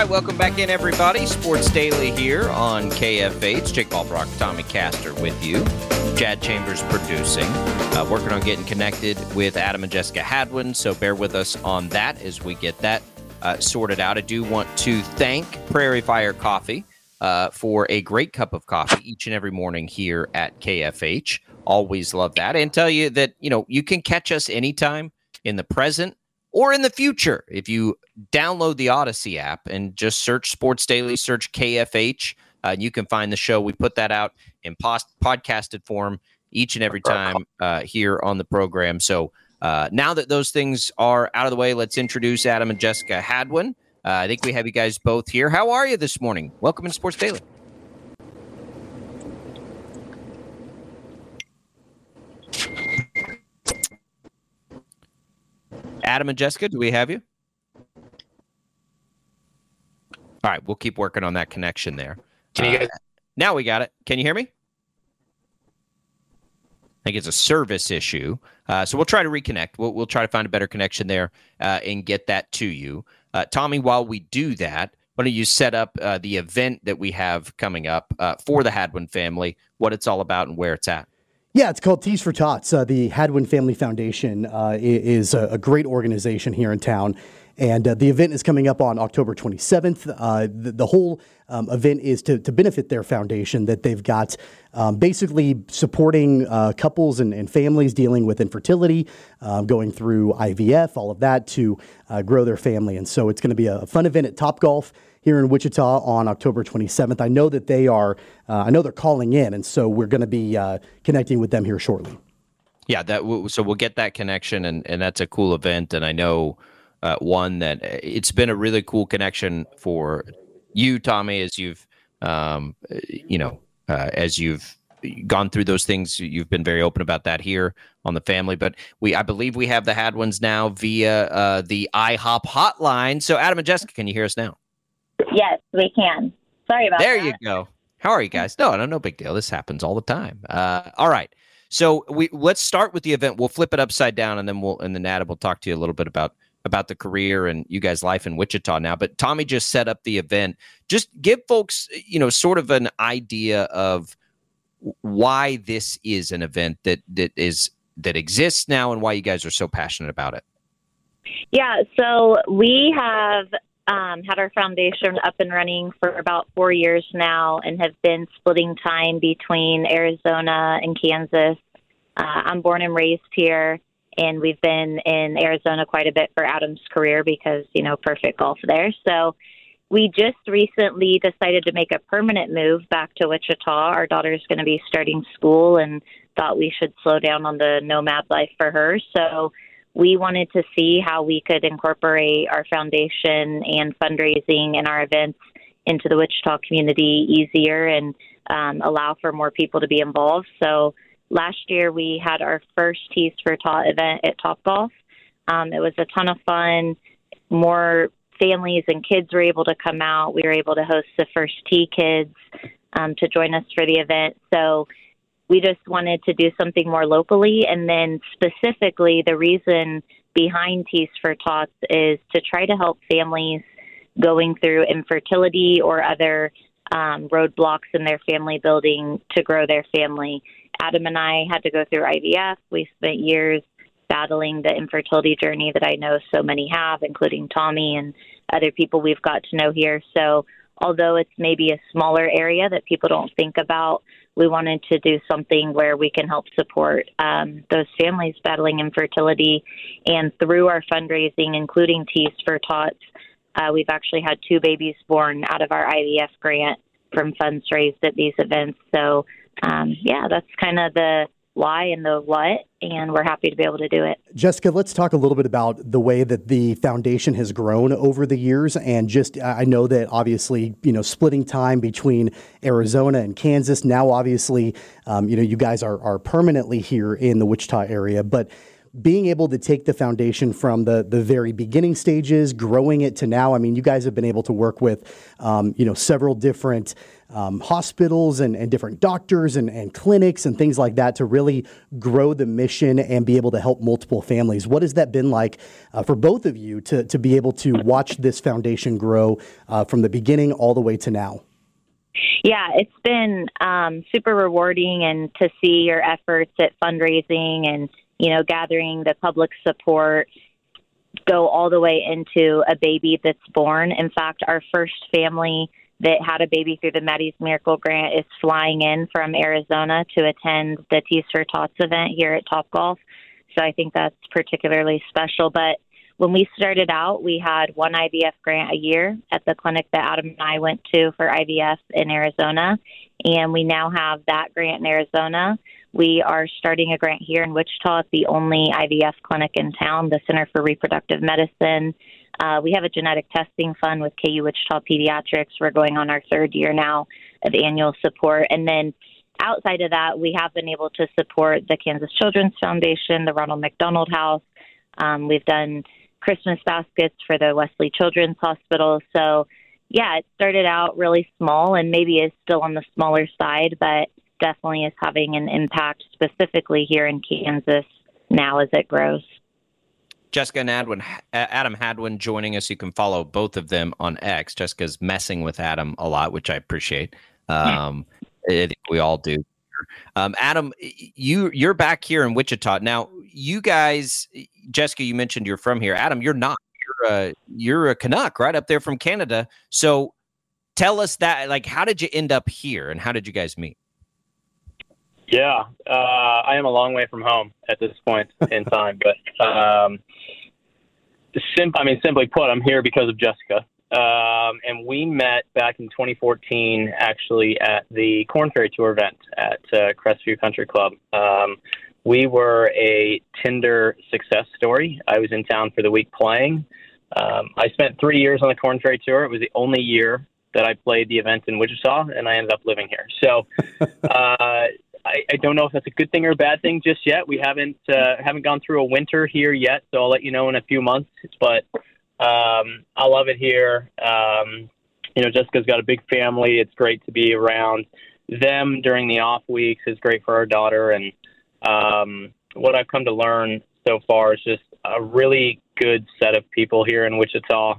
welcome back in, everybody. Sports Daily here on KFH. Jake Ballbrock, Tommy Castor with you. Chad Chambers producing. Working on getting connected with Adam and Jessica Hadwin, so bear with us on that as we get that sorted out. I do want to thank Prairie Fire Coffee for a great cup of coffee each and every morning here at KFH. Always love that. And tell you that, you can catch us anytime in the present or in the future. If you download the Odyssey app and just search Sports Daily, search KFH, you can find the show. We put that out in podcasted form each and every time here on the program. So now that those things are out of the way, let's introduce Adam and Jessica Hadwin. I think we have you guys both here. How are you this morning? Welcome to Sports Daily. Adam and Jessica, do we have you? All right, we'll keep working on that connection there. Can you guys? Now we got it. Can you hear me? I think it's a service issue. So we'll try to reconnect. We'll try to find a better connection there and get that to you. Tommy, while we do that, why don't you set up the event that we have coming up for the Hadwin family, what it's all about and where it's at? Yeah, it's called Tees for Tots. The Hadwin Family Foundation is a great organization here in town. And the event is coming up on October 27th. The whole event is to benefit their foundation that they've got, basically supporting couples and families dealing with infertility, going through IVF, all of that to grow their family. And so it's going to be a fun event at Topgolf here in Wichita on October 27th. I know that they're calling in, and so we're going to be connecting with them here shortly. Yeah, so we'll get that connection, and that's a cool event. And I know one that it's been a really cool connection for you, Tommy, as you've, as you've gone through those things. You've been very open about that here on the family. But I believe we have the Hadwins now via the IHOP hotline. So Adam and Jessica, can you hear us now? Yes, we can. Sorry about there that. There you go. How are you guys? No big deal. This happens all the time. All right. So let's start with the event. We'll flip it upside down, and then Adam will talk to you a little bit about the career and you guys' life in Wichita now. But Tommy just set up the event. Just give folks, sort of an idea of why this is an event that exists now and why you guys are so passionate about it. Yeah, so we have had our foundation up and running for about 4 years now and have been splitting time between Arizona and Kansas. I'm born and raised here, and we've been in Arizona quite a bit for Adam's career because, perfect golf there. So we just recently decided to make a permanent move back to Wichita. Our daughter's going to be starting school and thought we should slow down on the nomad life for her. So we wanted to see how we could incorporate our foundation and fundraising and our events into the Wichita community easier and allow for more people to be involved. So last year we had our first Tees for Tot event at Topgolf. It was a ton of fun. More families and kids were able to come out. We were able to host the first Tee kids to join us for the event. So we just wanted to do something more locally. And then specifically, the reason behind Tees for Tots is to try to help families going through infertility or other roadblocks in their family building to grow their family. Adam and I had to go through IVF. We spent years battling the infertility journey that I know so many have, including Tommy and other people we've got to know here. So although it's maybe a smaller area that people don't think about, we wanted to do something where we can help support those families battling infertility. And through our fundraising, including Tees for Tots, we've actually had 2 babies born out of our IVF grant from funds raised at these events. So, that's kind of the why and the what, and we're happy to be able to do it. Jessica, let's talk a little bit about the way that the foundation has grown over the years. And just, I know that obviously, splitting time between Arizona and Kansas, now obviously, you guys are permanently here in the Wichita area, but being able to take the foundation from the very beginning stages, growing it to now. I mean, you guys have been able to work with, several different hospitals and different doctors and clinics and things like that to really grow the mission and be able to help multiple families. What has that been like for both of you to be able to watch this foundation grow from the beginning all the way to now? Yeah, it's been super rewarding, and to see your efforts at fundraising and, gathering the public support go all the way into a baby that's born. In fact, our first family that had a baby through the Maddie's Miracle Grant is flying in from Arizona to attend the Tees for Tots event here at Topgolf. So I think that's particularly special. But when we started out, we had one IVF grant a year at the clinic that Adam and I went to for IVF in Arizona. And we now have that grant in Arizona. We are starting a grant here in Wichita. It's the only IVF clinic in town, the Center for Reproductive Medicine. We have a genetic testing fund with KU Wichita Pediatrics. We're going on our third year now of annual support. And then outside of that, we have been able to support the Kansas Children's Foundation, the Ronald McDonald House. We've done Christmas baskets for the Wesley Children's Hospital. So, yeah, it started out really small and maybe is still on the smaller side, but definitely is having an impact specifically here in Kansas now as it grows. Jessica and Adam Hadwin joining us. You can follow both of them on X. Jessica's messing with Adam a lot, which I appreciate. I think we all do. Adam, you're back here in Wichita. Now, you guys, Jessica, you mentioned you're from here. Adam, you're not. You're a Canuck right up there from Canada. So tell us that, like, how did you end up here and how did you guys meet? Yeah, I am a long way from home at this point in time, but simply put, I'm here because of Jessica. And we met back in 2014, actually, at the Corn Ferry Tour event at Crestview Country Club. We were a Tinder success story. I was in town for the week playing. I spent 3 years on the Corn Ferry Tour. It was the only year that I played the event in Wichita, and I ended up living here. So I don't know if that's a good thing or a bad thing just yet. We haven't gone through a winter here yet, so I'll let you know in a few months. But I love it here. Jessica's got a big family. It's great to be around them during the off weeks. It's great for our daughter. And what I've come to learn so far is just a really good set of people here in Wichita.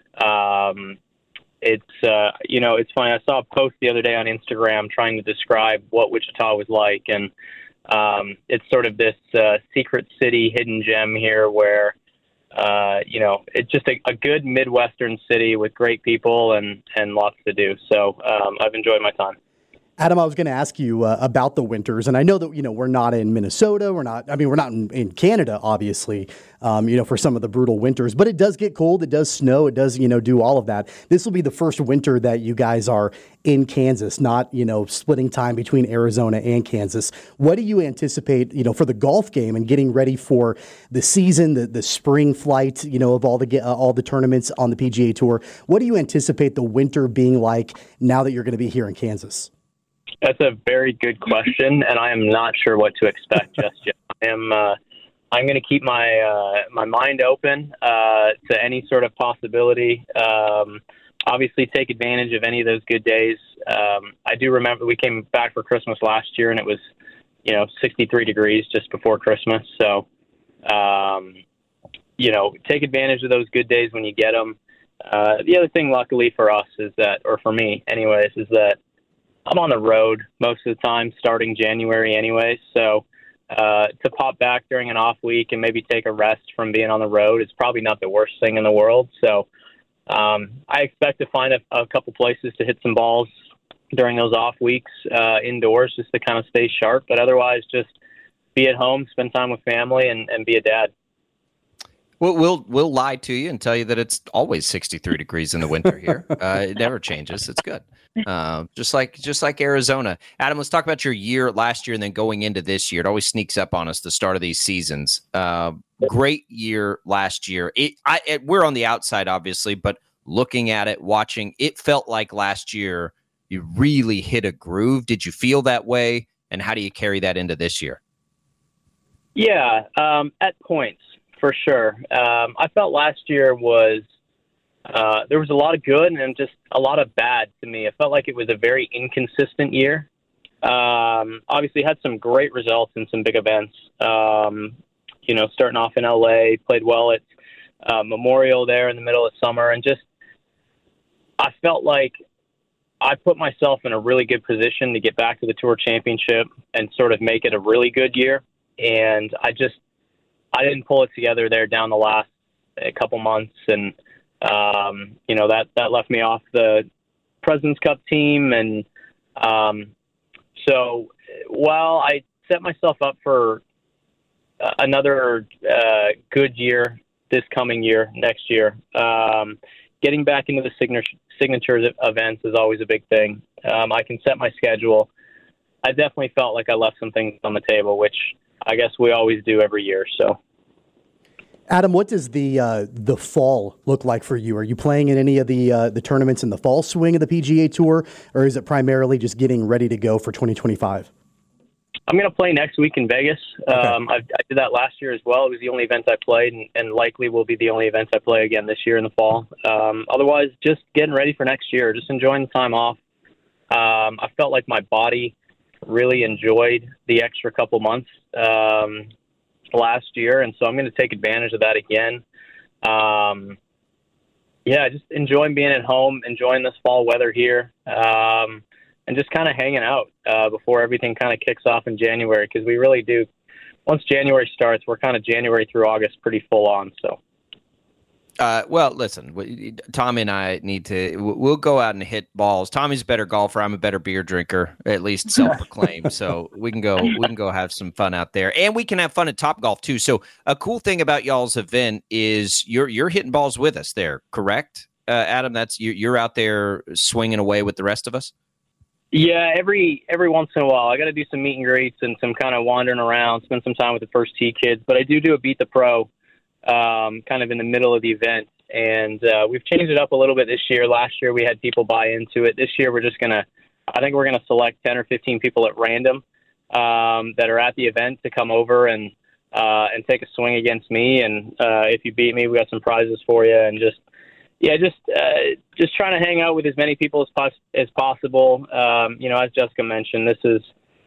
It's funny. I saw a post the other day on Instagram trying to describe what Wichita was like. And it's sort of this secret city, hidden gem here where, it's just a good Midwestern city with great people and lots to do. So I've enjoyed my time. Adam, I was going to ask you about the winters, and I know that, we're not in Minnesota. We're not in Canada, obviously, for some of the brutal winters, but it does get cold. It does snow. It does, do all of that. This will be the first winter that you guys are in Kansas, not, splitting time between Arizona and Kansas. What do you anticipate, for the golf game and getting ready for the season, the spring flight, of all the tournaments on the PGA Tour? What do you anticipate the winter being like now that you're going to be here in Kansas? That's a very good question, and I am not sure what to expect just yet. I'm going to keep my mind open to any sort of possibility. Obviously, take advantage of any of those good days. I do remember we came back for Christmas last year, and it was 63 degrees just before Christmas. So, take advantage of those good days when you get them. The other thing, luckily for us, is that, or for me, anyways, is that I'm on the road most of the time, starting January anyway. So to pop back during an off week and maybe take a rest from being on the road is probably not the worst thing in the world. So I expect to find a couple places to hit some balls during those off weeks indoors just to kind of stay sharp. But otherwise, just be at home, spend time with family, and be a dad. We'll lie to you and tell you that it's always 63 degrees in the winter here. It never changes. It's good. Just like Arizona. Adam, let's talk about your year last year and then going into this year. It always sneaks up on us, the start of these seasons. Great year last year. We're on the outside, obviously, but looking at it, watching, it felt like last year you really hit a groove. Did you feel that way? And how do you carry that into this year? Yeah, at points, for sure. I felt last year was there was a lot of good and just a lot of bad to me. It felt like it was a very inconsistent year. Obviously, had some great results in some big events. Starting off in LA, played well at Memorial there in the middle of summer, and just I felt like I put myself in a really good position to get back to the Tour Championship and sort of make it a really good year. And I didn't pull it together there down the last couple months, and that left me off the President's Cup team, and so while I set myself up for another good year this coming year, next year, getting back into the signatures events is always a big thing. I can set my schedule. I definitely felt like I left some things on the table, which I guess we always do every year. So, Adam, what does the fall look like for you? Are you playing in any of the tournaments in the fall swing of the PGA Tour, or is it primarily just getting ready to go for 2025? I'm going to play next week in Vegas. Okay. I did that last year as well. It was the only event I played, and likely will be the only event I play again this year in the fall. Otherwise, just getting ready for next year, just enjoying the time off. I felt like my body really enjoyed the extra couple months last year, and so I'm going to take advantage of that again. Just enjoying being at home, enjoying this fall weather here. And just kind of hanging out before everything kind of kicks off in January, because we really do. Once January starts, we're kind of January through August pretty full on. So, well, listen, Tommy and I we'll go out and hit balls. Tommy's a better golfer. I'm a better beer drinker, at least self-proclaimed. So we can go have some fun out there, and we can have fun at Topgolf too. So a cool thing about y'all's event is you're hitting balls with us there, correct, Adam? That's you're out there swinging away with the rest of us. Yeah, every once in a while, I got to do some meet and greets and some kind of wandering around, spend some time with the First Tee kids. But I do a Beat the Pro, kind of in the middle of the event, and we've changed it up a little bit this year. Last year we had people buy into it. This year we're just I think we're gonna select 10 or 15 people at random that are at the event to come over and take a swing against me. And if you beat me, we got some prizes for you, and just trying to hang out with as many people as possible. As Jessica mentioned, this is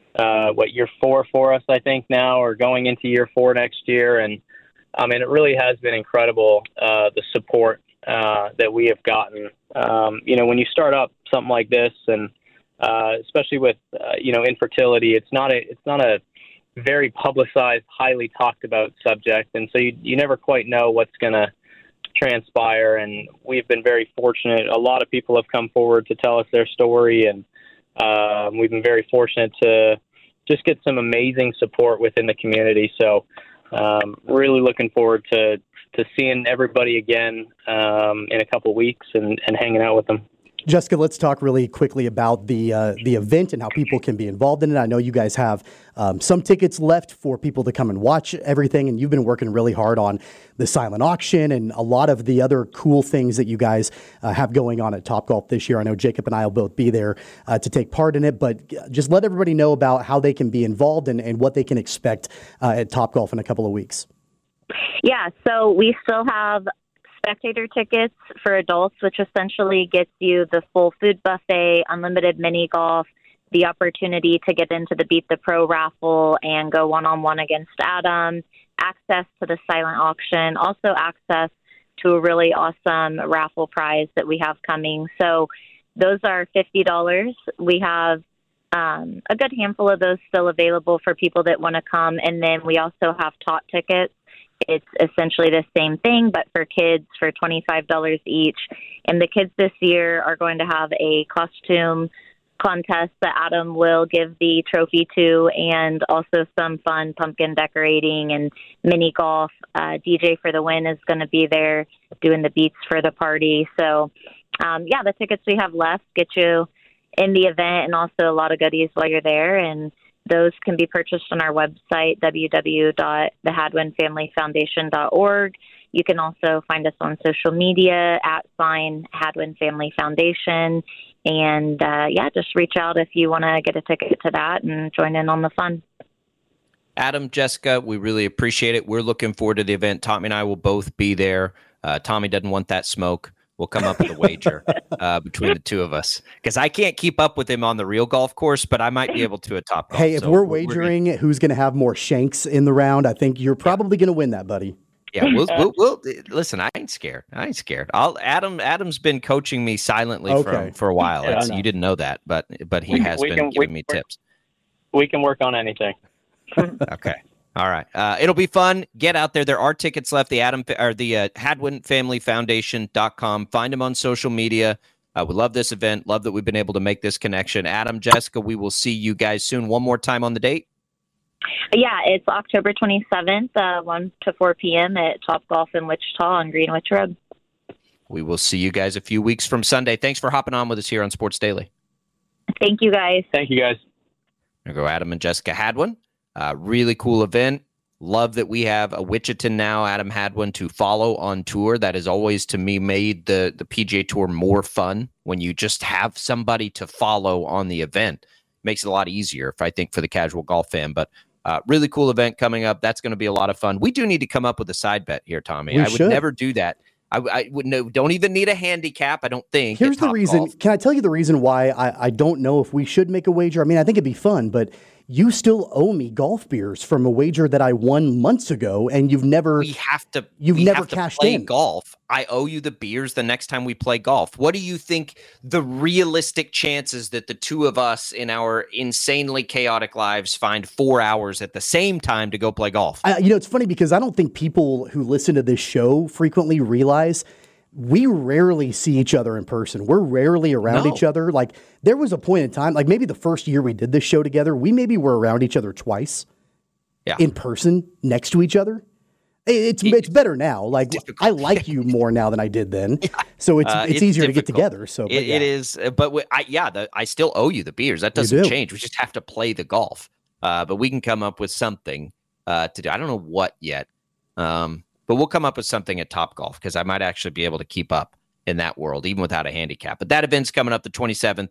year 4 for us, I think now, or going into year 4 next year. And it really has been incredible, the support that we have gotten. When you start up something like this, and especially with infertility, it's not a very publicized, highly talked about subject, and so you never quite know what's going to transpire. And we've been very fortunate. A lot of people have come forward to tell us their story, and we've been very fortunate to just get some amazing support within the community. So really looking forward to seeing everybody again in a couple weeks and hanging out with them. Jessica, let's talk really quickly about the event and how people can be involved in it. I know you guys have some tickets left for people to come and watch everything, and you've been working really hard on the silent auction and a lot of the other cool things that you guys have going on at Topgolf this year. I know Jacob and I will both be there to take part in it, but just let everybody know about how they can be involved and what they can expect at Topgolf in a couple of weeks. Yeah, so we still have spectator tickets for adults, which essentially gets you the full food buffet, unlimited mini golf, the opportunity to get into the Beat the Pro raffle and go one-on-one against Adam, access to the silent auction, also access to a really awesome raffle prize that we have coming. So those are $50. We have a good handful of those still available for people that want to come. And then we also have tot tickets. It's essentially the same thing, but for kids for $25 each. And the kids this year are going to have a costume contest that Adam will give the trophy to, and also some fun pumpkin decorating and mini golf. DJ for the Win is going to be there doing the beats for the party. So, the tickets we have left get you in the event, and also a lot of goodies while you're there. And those can be purchased on our website, www.thehadwinfamilyfoundation.org. You can also find us on social media at Hadwin Family Foundation. And, just reach out if you want to get a ticket to that and join in on the fun. Adam, Jessica, we really appreciate it. We're looking forward to the event. Tommy and I will both be there. Tommy doesn't want that smoke. We'll come up with a wager between the two of us because I can't keep up with him on the real golf course, but I might be able to at Top Golf. Hey, if we're wagering who's going to have more shanks in the round, I think you're probably going to win that, buddy. Yeah, we'll listen. I ain't scared. Adam's been coaching me silently for a while. Yeah, you didn't know that, but he has been giving me tips. We can work on anything. Okay. All right. It'll be fun. Get out there. There are tickets left. The Hadwin Family Foundation.com. Find them on social media. We love this event. Love that we've been able to make this connection. Adam, Jessica, we will see you guys soon. One more time on the date. Yeah, it's October 27th, 1 to 4 p.m. at Top Golf in Wichita on Greenwich Road. We will see you guys a few weeks from Sunday. Thanks for hopping on with us here on Sports Daily. Thank you, guys. Thank you, guys. There go Adam and Jessica Hadwin. Really cool event. Love that we have a Wichitan now, Adam Hadwin, to follow on tour. That has always, to me, made the PGA Tour more fun when you just have somebody to follow on the event. Makes it a lot easier, I think, for the casual golf fan. But really cool event coming up. That's going to be a lot of fun. We do need to come up with a side bet here, Tommy. I would never do that. I would don't even need a handicap, I don't think. Here's the reason. Golf. Can I tell you the reason why I don't know if we should make a wager? I mean, I think it'd be fun, but you still owe me golf beers from a wager that I won months ago, and you've never cashed play in. Golf. I owe you the beers the next time we play golf. What do you think the realistic chances that the two of us in our insanely chaotic lives find 4 hours at the same time to go play golf? It's funny because I don't think people who listen to this show frequently realize we rarely see each other in person. We're rarely around each other. Like, there was a point in time, like maybe the first year we did this show together, we maybe were around each other twice in person next to each other. It's better now. Like, I like you more now than I did then. So it's easier to get together. So it is. But I still owe you the beers. That doesn't change. We just have to play the golf. But we can come up with something to do. I don't know what yet. But we'll come up with something at Top Golf because I might actually be able to keep up in that world, even without a handicap. But that event's coming up the 27th.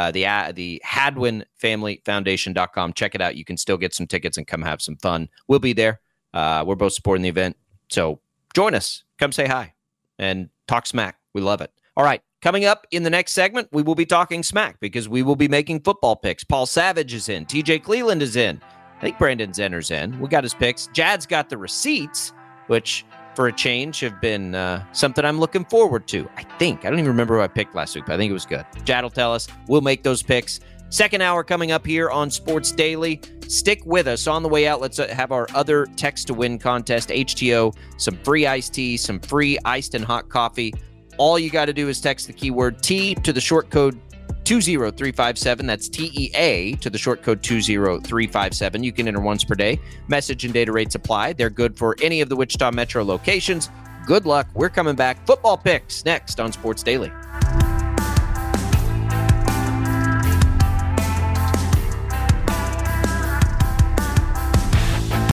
The Hadwin Family Foundation.com. Check it out. You can still get some tickets and come have some fun. We'll be there. We're both supporting the event. So join us. Come say hi and talk smack. We love it. All right. Coming up in the next segment, we will be talking smack because we will be making football picks. Paul Savage is in. TJ Cleveland is in. I think Brandon Zenner's in. We got his picks. Jad's got the receipts, which for a change have been something I'm looking forward to. I don't even remember who I picked last week, but I think it was good. Jad will tell us. We'll make those picks. Second hour coming up here on Sports Daily. Stick with us. On the way out, let's have our other text to win contest, HTO, some free iced tea, some free iced and hot coffee. All you got to do is text the keyword T to the short code 20357. That's TEA to the short code 20357. You can enter once per day. Message and data rates apply. They're good for any of the Wichita Metro locations. Good luck. We're coming back. Football picks next on Sports Daily.